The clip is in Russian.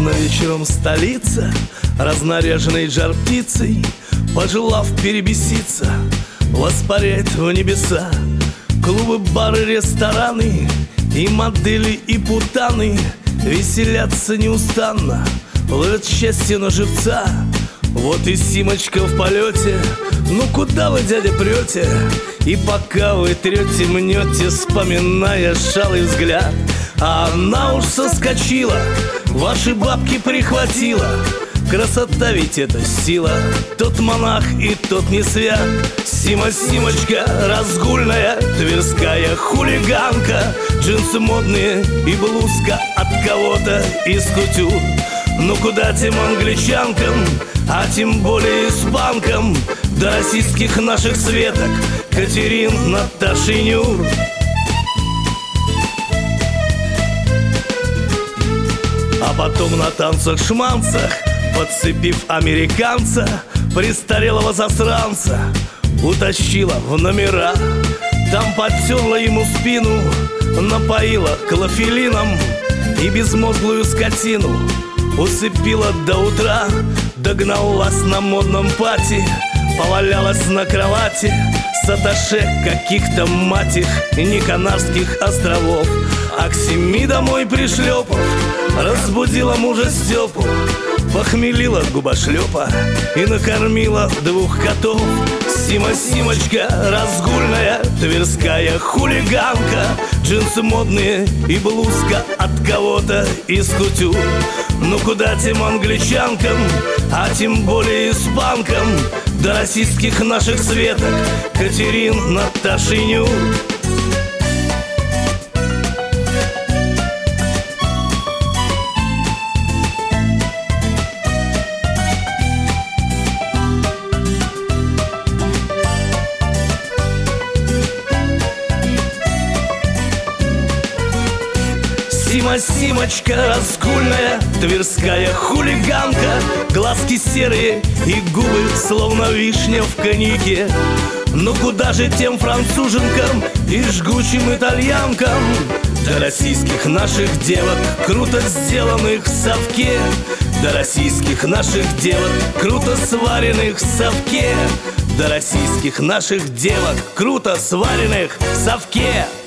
Поздно вечером столица, разнаряженной жар-птицей, пожелав перебеситься, воспаряет в небеса. Клубы, бары, рестораны и модели, и путаны веселятся неустанно, ловят счастье на живца. Вот и Симочка в полете. Ну куда вы, дядя, прете? И пока вы трете, мнете, вспоминая шалый взгляд, а она уж соскочила, ваши бабки прихватила. Красота ведь это сила, тот монах и тот не свят. Симочка, разгульная, тверская хулиганка, джинсы модные и блузка от кого-то из кутюр. Ну куда тем англичанкам, а тем более испанкам, до российских наших Светок, Катерин, Наташи и Нюр. А потом на танцах-шманцах, подцепив американца, престарелого засранца, утащила в номера. Там подтерла ему спину, напоила клофелином и безмозглую скотину усыпила до утра. Догналась на модном пати, повалялась на кровати с атташе каких-то, мать их, не Канарских островов. А к 7 домой пришлепав, разбудила мужа Степу, похмелила губошлепа и накормила 2 котов. Симочка, разгульная, тверская хулиганка, джинсы модные и блузка от кого-то из кутюр. Ну куда тем англичанкам, а тем более испанкам, до российских наших Светок, Катерин, Наташи и Нюр. Симочка, разгульная, тверская хулиганка, глазки серые и губы, словно вишня в коньяке. Ну куда же тем француженкам и жгучим итальянкам, до российских наших девок, круто сделанных в совке, до российских наших девок, круто сваренных в совке, до российских наших девок, круто сваренных в совке.